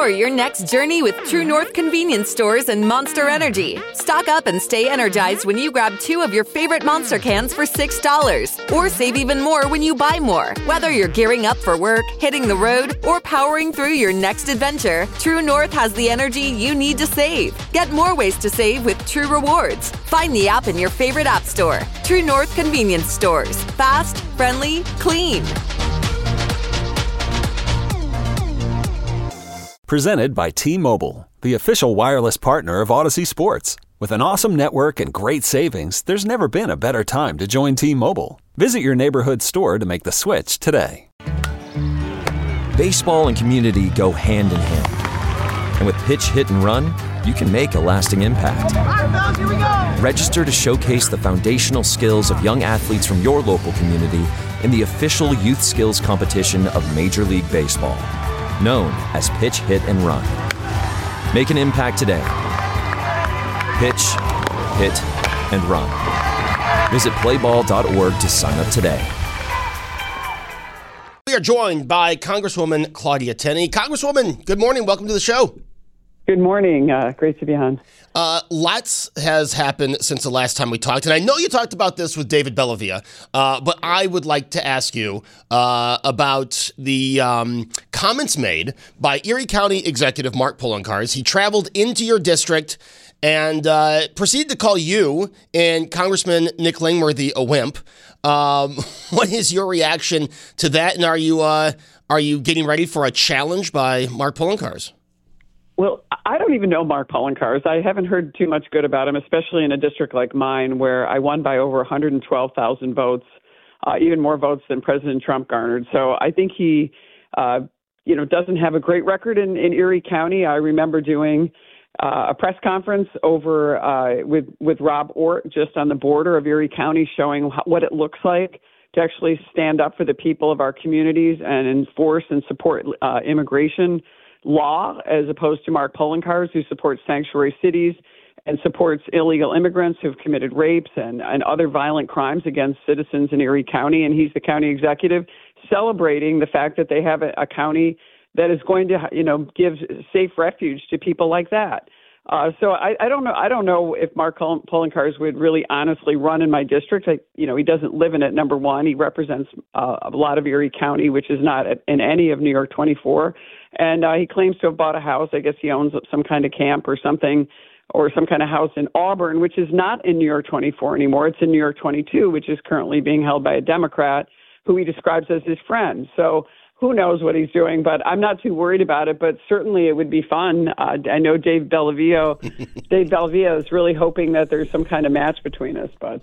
Power your next journey with True North convenience stores and Monster Energy. Stock up and stay energized when you grab 2 of your favorite Monster cans for $6. Or save even more when you buy more. Whether you're gearing up for work, hitting the road, or powering through your next adventure, True North has the energy you need to save. Get more ways to save with True Rewards. Find the app in your favorite app store. True North convenience stores. Fast, friendly, clean. Presented by T-Mobile, the official wireless partner of Odyssey Sports. With an awesome network and great savings, there's never been a better time to join T-Mobile. Visit your neighborhood store to make the switch today. Baseball and community go hand in hand. And with Pitch, Hit, and Run, you can make a lasting impact. All right, fellas, here we go. Register to showcase the foundational skills of young athletes from your local community in the official youth skills competition of Major League Baseball, known as Pitch, Hit, and Run. Make an impact today. Pitch, hit, and run. Visit playball.org to sign up today. We are joined by Congresswoman Claudia Tenney. Congresswoman, good morning. Welcome to the show. Good morning. Great to be on. Lots has happened since the last time we talked, and I know you talked about this with David Bellavia, but I would like to ask you about the comments made by Erie County Executive Mark Poloncarz. He traveled into your district and proceeded to call you and Congressman Nick Langworthy a wimp. What is your reaction to that, and are you getting ready for a challenge by Mark Poloncarz? Well, I don't even know Mark Poloncarz. I haven't heard too much good about him, especially in a district like mine where I won by over 112,000 votes, even more votes than President Trump garnered. So I think he, doesn't have a great record in Erie County. I remember doing a press conference over with Rob Ort just on the border of Erie County, showing what it looks like to actually stand up for the people of our communities and enforce and support immigration law, as opposed to Mark Poloncarz, who supports sanctuary cities and supports illegal immigrants who've committed rapes and other violent crimes against citizens in Erie County. And he's the county executive celebrating the fact that they have a county that is going to, give safe refuge to people like that. So I don't know. I don't know if Mark Poloncarz would really honestly run in my district. He doesn't live in it. Number one, he represents a lot of Erie County, which is not in any of New York 24. And he claims to have bought a house. I guess he owns some kind of camp or something, or some kind of house in Auburn, which is not in New York 24 anymore. It's in New York 22, which is currently being held by a Democrat who he describes as his friend. So who knows what he's doing, but I'm not too worried about it. But certainly it would be fun. I know Dave Bellavia is really hoping that there's some kind of match between us, but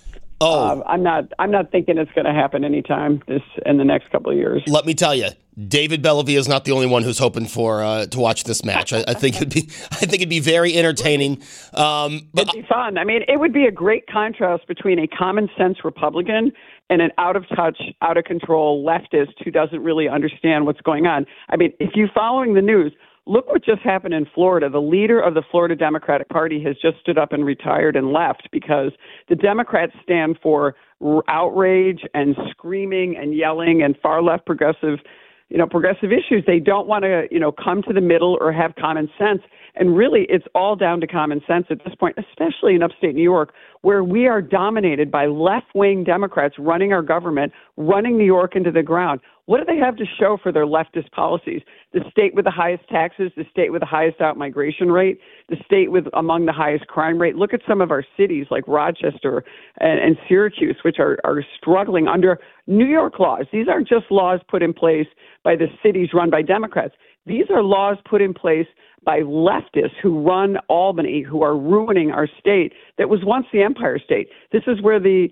I'm not thinking it's going to happen anytime in the next couple of years. Let me tell you, David Bellavia is not the only one who's hoping for to watch this match. I think it'd be very entertaining. It'd be fun. I mean, it would be a great contrast between a common sense Republican and an out of touch, out of control leftist who doesn't really understand what's going on. I mean, if you're following the news, look what just happened in Florida. The leader of the Florida Democratic Party has just stood up and retired and left because the Democrats stand for outrage and screaming and yelling and far left progressive issues. They don't want to, come to the middle or have common sense. And really, it's all down to common sense at this point, especially in upstate New York, where we are dominated by left-wing Democrats running our government, running New York into the ground. What do they have to show for their leftist policies? The state with the highest taxes, the state with the highest out-migration rate, the state with among the highest crime rate. Look at some of our cities like Rochester and Syracuse, which are struggling under New York laws. These aren't just laws put in place by the cities run by Democrats. These are laws put in place by leftists who run Albany, who are ruining our state that was once the Empire State. This is where the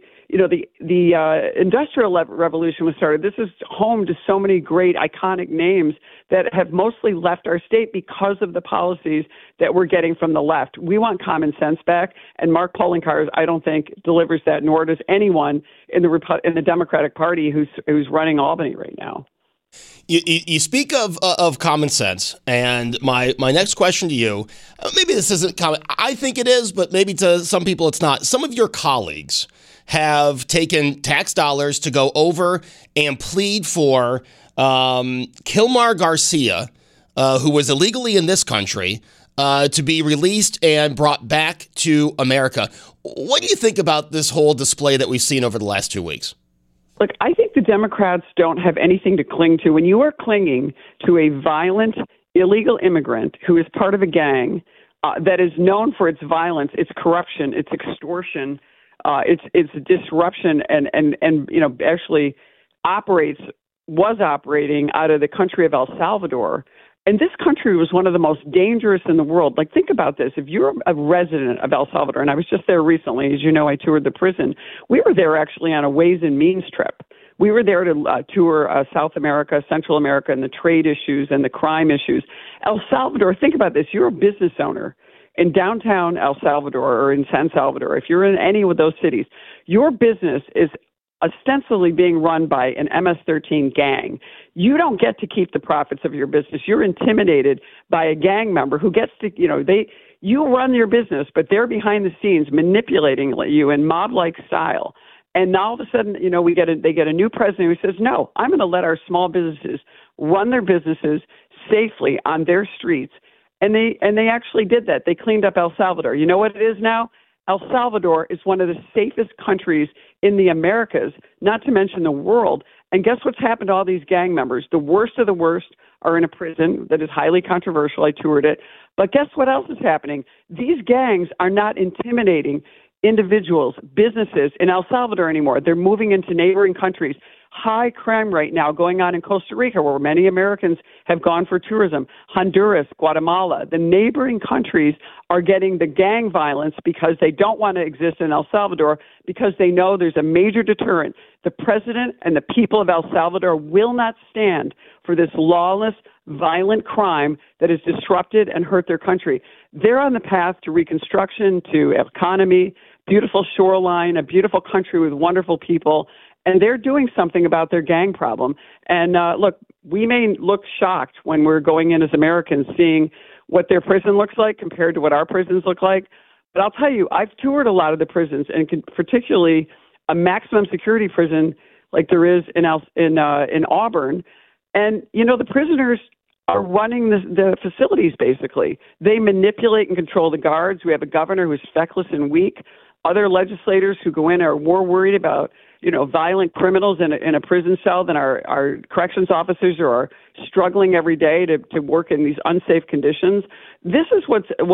Industrial Revolution was started. This is home to so many great iconic names that have mostly left our state because of the policies that we're getting from the left. We want common sense back, and Mark Poloncarz, I don't think, delivers that, nor does anyone in the Democratic Party who's running Albany right now. You speak of common sense, and my next question to you, maybe this isn't common. I think it is, but maybe to some people it's not. Some of your colleagues have taken tax dollars to go over and plead for Kilmar Garcia, who was illegally in this country to be released and brought back to America. What do you think about this whole display that we've seen over the last 2 weeks? Look, I think the Democrats don't have anything to cling to. When you are clinging to a violent, illegal immigrant who is part of a gang that is known for its violence, its corruption, its extortion, its disruption, and actually was operating out of the country of El Salvador. And this country was one of the most dangerous in the world. Like, think about this. If you're a resident of El Salvador, and I was just there recently, as you know, I toured the prison. We were there actually on a Ways and Means trip. We were there to tour South America, Central America, and the trade issues and the crime issues. El Salvador, think about this. You're a business owner in downtown El Salvador or in San Salvador. If you're in any of those cities, your business is ostensibly being run by an MS-13 gang. You don't get to keep the profits of your business. You're intimidated by a gang member who gets to, you run your business, but they're behind the scenes manipulating you in mob-like style. And now all of a sudden, they get a new president who says, no, I'm going to let our small businesses run their businesses safely on their streets. And they actually did that. They cleaned up El Salvador. You know what it is now? El Salvador is one of the safest countries in the Americas, not to mention the world. And guess what's happened to all these gang members? The worst of the worst are in a prison that is highly controversial. I toured it. But guess what else is happening? These gangs are not intimidating individuals, businesses in El Salvador anymore. They're moving into neighboring countries. High crime right now going on in Costa Rica, where many Americans have gone for tourism. Honduras, Guatemala, the neighboring countries are getting the gang violence because they don't want to exist in El Salvador because they know there's a major deterrent. The president and the people of El Salvador will not stand for this lawless, violent crime that has disrupted and hurt their country. They're on the path to reconstruction, to economy, beautiful shoreline, a beautiful country with wonderful people. And they're doing something about their gang problem. And look, we may look shocked when we're going in as Americans seeing what their prison looks like compared to what our prisons look like. But I'll tell you, I've toured a lot of the prisons, and particularly a maximum security prison like there is in Auburn. And, the prisoners are running the facilities, basically. They manipulate and control the guards. We have a governor who's feckless and weak. Other legislators who go in are more worried about violent criminals in a prison cell than our corrections officers who are struggling every day to work in these unsafe conditions. This is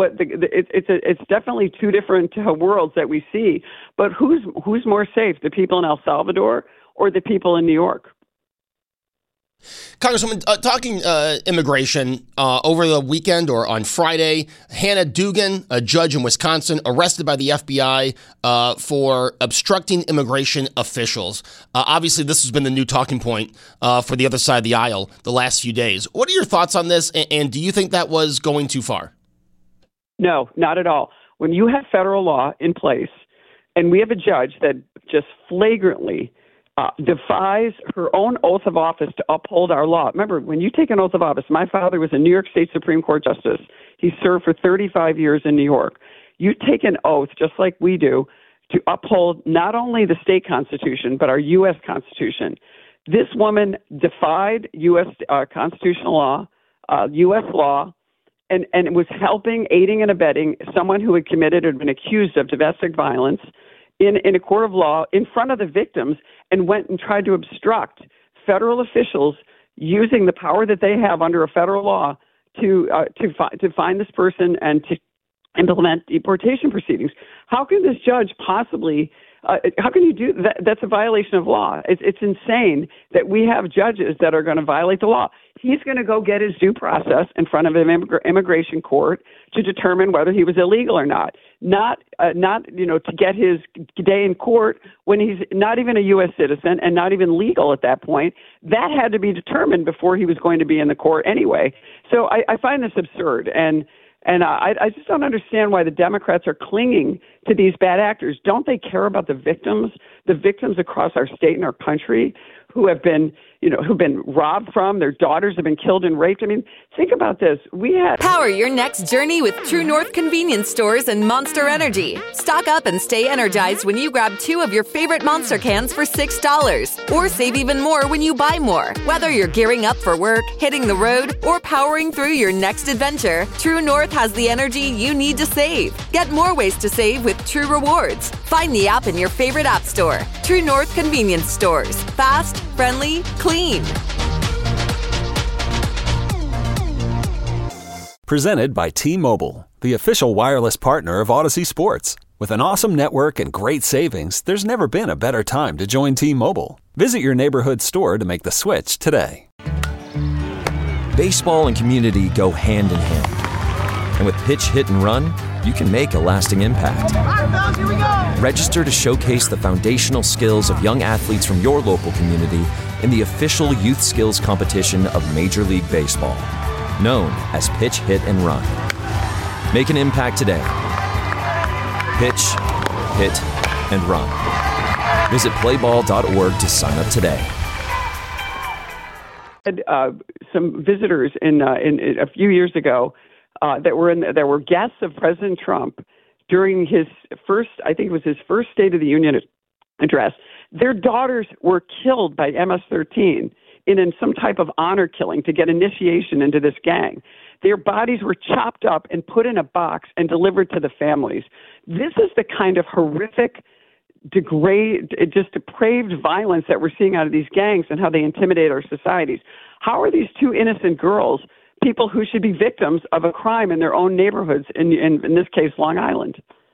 it's definitely two different worlds that we see. But who's more safe, the people in El Salvador or the people in New York? Congresswoman, talking immigration, over the weekend or on Friday, Hannah Dugan, a judge in Wisconsin, arrested by the FBI for obstructing immigration officials. Obviously, this has been the new talking point for the other side of the aisle the last few days. What are your thoughts on this, and do you think that was going too far? No, not at all. When you have federal law in place, and we have a judge that just flagrantly defies her own oath of office to uphold our law. Remember, when you take an oath of office, my father was a New York State Supreme Court justice. He served for 35 years in New York. You take an oath, just like we do, to uphold not only the state constitution, but our U.S. Constitution. This woman defied U.S. Constitutional law, U.S. law, and was helping, aiding and abetting someone who had committed or been accused of domestic violence in a court of law in front of the victims, and went and tried to obstruct federal officials using the power that they have under a federal law to find this person and to implement deportation proceedings. How can this judge possibly? How can you do that? That's a violation of law. It's insane that we have judges that are going to violate the law. He's going to go get his due process in front of an immigration court to determine whether he was illegal or not. Not to get his day in court when he's not even a U.S. citizen and not even legal at that point. That had to be determined before he was going to be in the court anyway. So I find this absurd, and I just don't understand why the Democrats are clinging to these bad actors. Don't they care about the victims across our state and our country who've been robbed from. Their daughters have been killed and raped. I mean, think about this. Power your next journey with True North convenience stores and Monster Energy. Stock up and stay energized when you grab 2 of your favorite Monster cans for $6. Or save even more when you buy more. Whether you're gearing up for work, hitting the road, or powering through your next adventure, True North has the energy you need to save. Get more ways to save with True Rewards. Find the app in your favorite app store. True North convenience stores. Fast, friendly, clean. Presented by T-Mobile, the official wireless partner of Odyssey Sports. With an awesome network and great savings, there's never been a better time to join T-Mobile. Visit your neighborhood store to make the switch today. Baseball and community go hand in hand. And with Pitch, Hit, and Run, you can make a lasting impact. Register to showcase the foundational skills of young athletes from your local community in the official youth skills competition of Major League Baseball, known as Pitch, Hit, and Run. Make an impact today. Pitch, hit, and run. Visit playball.org to sign up today. Some visitors in a few years ago that were guests of President Trump during his first State of the Union address. Their daughters were killed by MS-13 in some type of honor killing to get initiation into this gang. Their bodies were chopped up and put in a box and delivered to the families. This is the kind of horrific, depraved violence that we're seeing out of these gangs and how they intimidate our societies. How are these 2 innocent girls people who should be victims of a crime in their own neighborhoods, in this case, Long Island?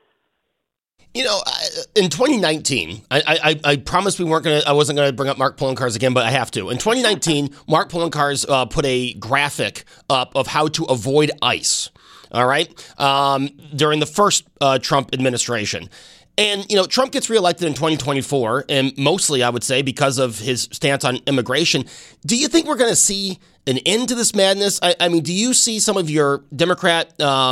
You know, in 2019, I promised I wasn't going to bring up Mark Poloncarz again, but I have to. In 2019, Mark Poloncarz put a graphic up of how to avoid ICE, all right, during the first Trump administration. And, you know, Trump gets reelected in 2024, and mostly, I would say, because of his stance on immigration. Do you think we're going to see an end to this madness? I mean, do you see some of your Democrat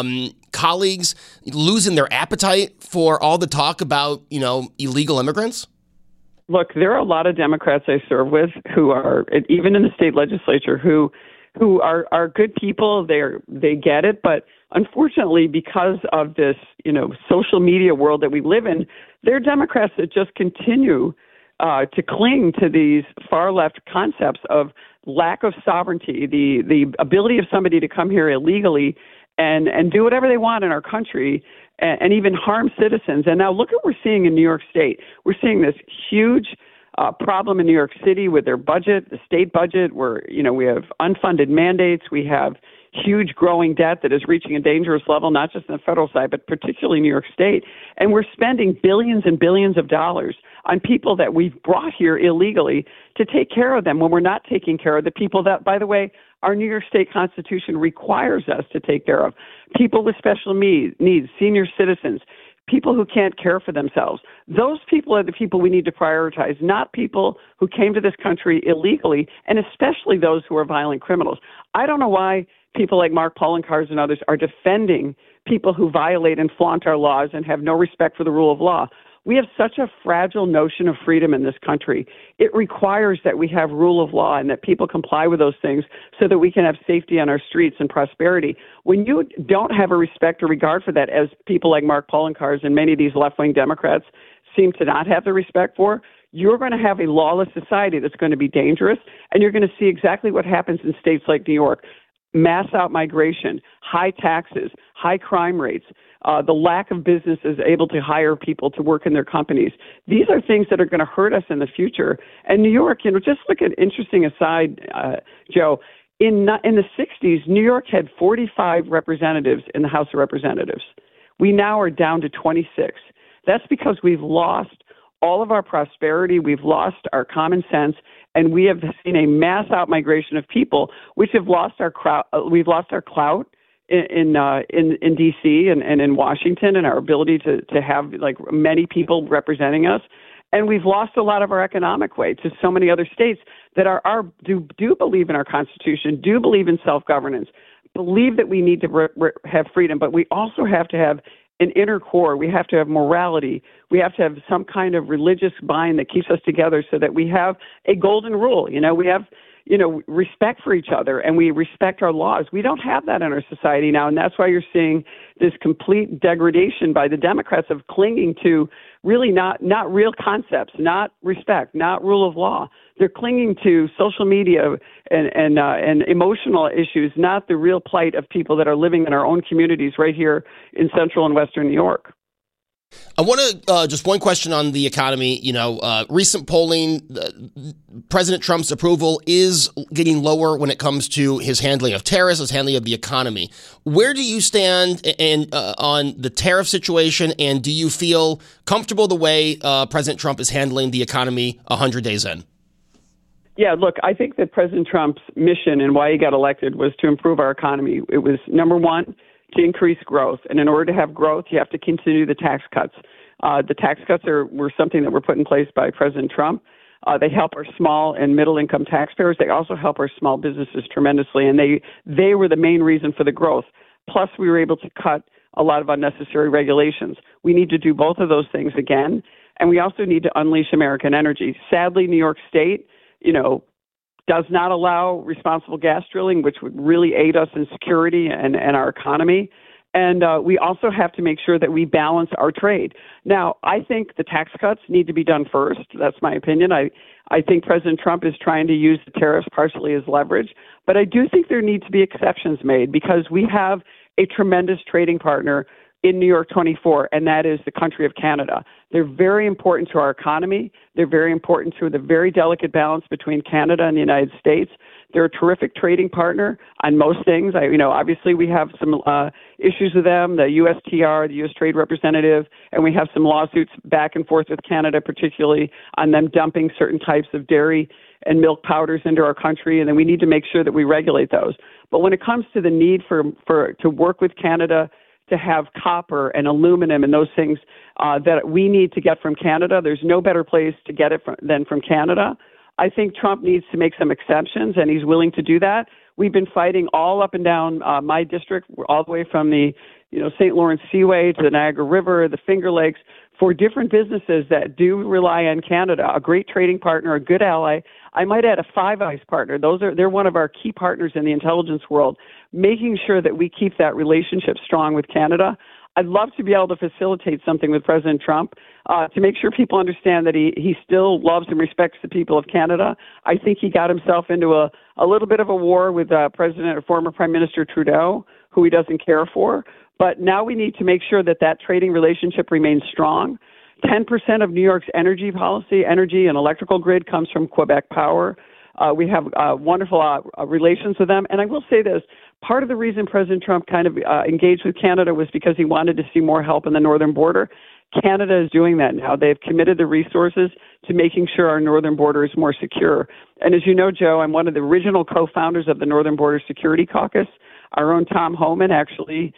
colleagues losing their appetite for all the talk about, you know, illegal immigrants? Look, there are a lot of Democrats I serve with who are, even in the state legislature, who are good people. They get it, but unfortunately, because of this, you know, social media world that we live in, there are Democrats that just continue to cling to these far left concepts of lack of sovereignty, the ability of somebody to come here illegally and do whatever they want in our country and even harm citizens. And now look at what we're seeing in New York State. We're seeing this huge problem in New York City with their budget, the state budget, where, you know, we have unfunded mandates, we have huge growing debt that is reaching a dangerous level, not just on the federal side, but particularly New York State. And we're spending billions and billions of dollars on people that we've brought here illegally to take care of them when we're not taking care of the people that, by the way, our New York State Constitution requires us to take care of. People with special needs, senior citizens, people who can't care for themselves. Those people are the people we need to prioritize, not people who came to this country illegally, and especially those who are violent criminals. I don't know why people like Mark Poloncarz and others are defending people who violate and flaunt our laws and have no respect for the rule of law. We have such a fragile notion of freedom in this country. It requires that we have rule of law and that people comply with those things so that we can have safety on our streets and prosperity. When you don't have a respect or regard for that, as people like Mark Poloncarz and many of these left-wing Democrats seem to not have the respect for, you're going to have a lawless society that's going to be dangerous, and you're going to see exactly what happens in states like New York. Mass outmigration, high taxes, high crime rates, the lack of businesses able to hire people to work in their companies. These are things that are going to hurt us in the future. And New York, you know, just look at interesting aside, Joe. In the 60s, New York had 45 representatives in the House of Representatives. We now are down to 26. That's because we've lost all of our prosperity, we've lost our common sense, and we have seen a mass outmigration of people, which have lost our we've lost our clout in D.C. and in Washington, and our ability to have like many people representing us, and we've lost a lot of our economic weight to so many other states that do believe in our Constitution, do believe in self-governance, believe that we need to have freedom, but we also have to have an inner core. We have to have morality. We have to have some kind of religious bind that keeps us together so that we have a golden rule. We have, respect for each other and we respect our laws. We don't have that in our society now. And that's why you're seeing this complete degradation by the Democrats of clinging to really not real concepts, not respect, not rule of law. They're clinging to social media and emotional issues, not the real plight of people that are living in our own communities right here in central and western New York. I want to just one question on the economy. Recent polling, President Trump's approval is getting lower when it comes to his handling of tariffs, his handling of the economy. Where do you stand on the tariff situation, and do you feel comfortable the way President Trump is handling the economy 100 days in? Yeah, look, I think that President Trump's mission and why he got elected was to improve our economy. It was, number one, to increase growth. And in order to have growth, you have to continue the tax cuts. The tax cuts were something that were put in place by President Trump. They help our small and middle income taxpayers. They also help our small businesses tremendously. And they were the main reason for the growth. Plus, we were able to cut a lot of unnecessary regulations. We need to do both of those things again. And we also need to unleash American energy. Sadly, New York State, does not allow responsible gas drilling, which would really aid us in security and our economy. And we also have to make sure that we balance our trade. Now, I think the tax cuts need to be done first. That's my opinion. I think President Trump is trying to use the tariffs partially as leverage. But I do think there need to be exceptions made because we have a tremendous trading partner in New York 24, and that is the country of Canada. They're very important to our economy. They're very important to the very delicate balance between Canada and the United States. They're a terrific trading partner on most things. Obviously we have some issues with them, the USTR, the U.S. Trade Representative, and we have some lawsuits back and forth with Canada, particularly on them dumping certain types of dairy and milk powders into our country, and then we need to make sure that we regulate those. But when it comes to the need to work with Canada to have copper and aluminum and those things that we need to get from Canada, there's no better place to get it than from Canada. I think Trump needs to make some exceptions, and he's willing to do that. We've been fighting all up and down my district, all the way from the St. Lawrence Seaway to the Niagara River, the Finger Lakes, for different businesses that do rely on Canada, a great trading partner, a good ally. I might add a Five Eyes partner. They're one of our key partners in the intelligence world, making sure that we keep that relationship strong with Canada. I'd love to be able to facilitate something with President Trump to make sure people understand that he still loves and respects the people of Canada. I think he got himself into a little bit of a war with former Prime Minister Trudeau, who he doesn't care for. But now we need to make sure that trading relationship remains strong. 10% of New York's energy and electrical grid comes from Quebec Power. We have wonderful relations with them. And I will say this, part of the reason President Trump kind of engaged with Canada was because he wanted to see more help in the northern border. Canada is doing that now. They've committed the resources to making sure our northern border is more secure. And as you know, Joe, I'm one of the original co-founders of the Northern Border Security Caucus. Our own Tom Homan actually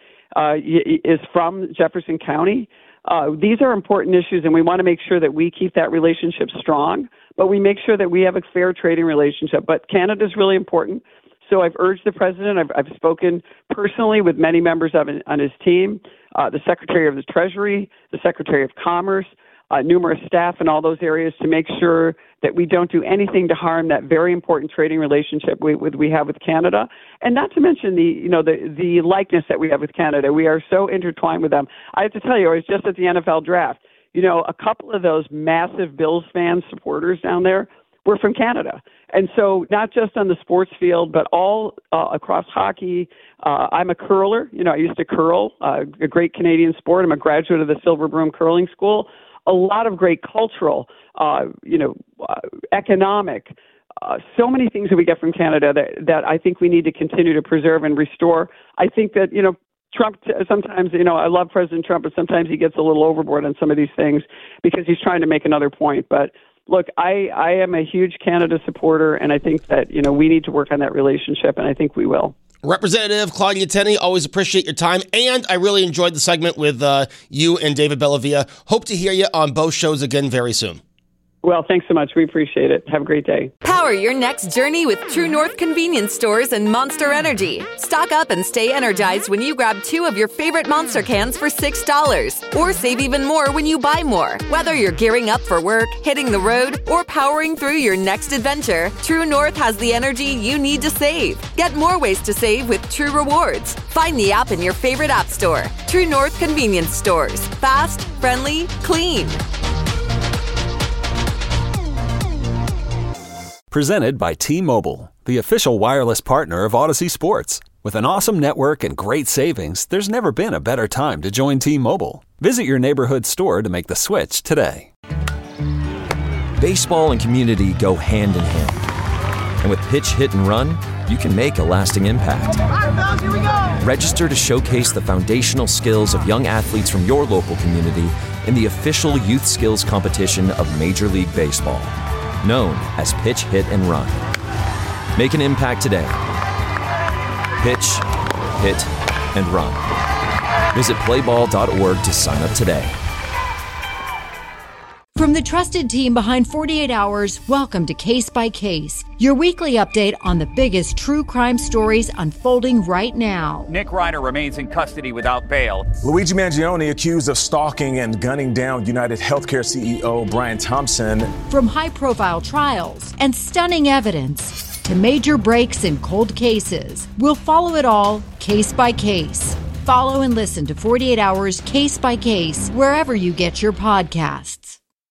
is from Jefferson County. These are important issues, and we want to make sure that we keep that relationship strong, but we make sure that we have a fair trading relationship. But Canada is really important. So I've urged the president, I've spoken personally with many members on his team, the Secretary of the Treasury, the Secretary of Commerce, numerous staff in all those areas to make sure that we don't do anything to harm that very important trading relationship we have with Canada. And not to mention the likeness that we have with Canada. We are so intertwined with them. I have to tell you, I was just at the NFL draft. A couple of those massive Bills fan supporters down there were from Canada. And so not just on the sports field, but all across hockey. I'm a curler. I used to curl, a great Canadian sport. I'm a graduate of the Silver Broom Curling School. A lot of great cultural, economic, so many things that we get from Canada that I think we need to continue to preserve and restore. I think that, Trump sometimes, I love President Trump, but sometimes he gets a little overboard on some of these things because he's trying to make another point. But look, I am a huge Canada supporter, and I think that, we need to work on that relationship, and I think we will. Representative Claudia Tenney, always appreciate your time, and I really enjoyed the segment with you and David Bellavia. Hope to hear you on both shows again very soon. Well, thanks so much. We appreciate it. Have a great day. Power your next journey with True North Convenience Stores and Monster Energy. Stock up and stay energized when you grab 2 of your favorite Monster cans for $6. Or save even more when you buy more. Whether you're gearing up for work, hitting the road, or powering through your next adventure, True North has the energy you need to save. Get more ways to save with True Rewards. Find the app in your favorite app store. True North Convenience Stores. Fast, friendly, clean. Presented by T-Mobile, the official wireless partner of Odyssey Sports. With an awesome network and great savings, there's never been a better time to join T-Mobile. Visit your neighborhood store to make the switch today. Baseball and community go hand in hand. And with Pitch, Hit, and Run, you can make a lasting impact. Register to showcase the foundational skills of young athletes from your local community in the official youth skills competition of Major League Baseball, known as Pitch, Hit, and Run. Make an impact today. Pitch, hit, and run. Visit playball.org to sign up today. From the trusted team behind 48 Hours, welcome to Case by Case, your weekly update on the biggest true crime stories unfolding right now. Nick Ryder remains in custody without bail. Luigi Mangione accused of stalking and gunning down United Healthcare CEO Brian Thompson. From high-profile trials and stunning evidence to major breaks in cold cases, we'll follow it all case by case. Follow and listen to 48 Hours Case by Case wherever you get your podcasts.